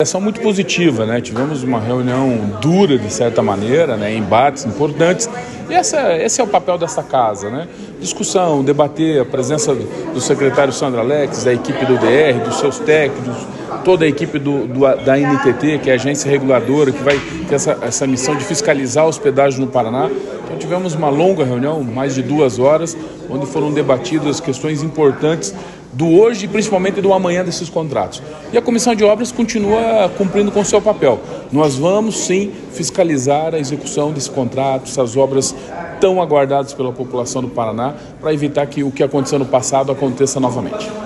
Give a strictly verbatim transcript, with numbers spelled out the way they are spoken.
Ação muito positiva, né? Tivemos uma reunião dura, de certa maneira, né? Embates importantes. E essa, esse é o papel dessa casa, né? Discussão, debater, a presença do secretário Sandro Alex, da equipe do D R, dos seus técnicos, toda a equipe do, do, da N T T, que é a agência reguladora, que vai ter essa, essa missão de fiscalizar a hospedagem no Paraná. Então tivemos uma longa reunião, mais de duas horas, onde foram debatidas questões importantes do hoje e principalmente do amanhã desses contratos. E a Comissão de Obras continua cumprindo com o seu papel. Nós vamos, sim, fiscalizar a execução desse contrato, essas obras tão aguardadas pela população do Paraná, para evitar que o que aconteceu no passado aconteça novamente.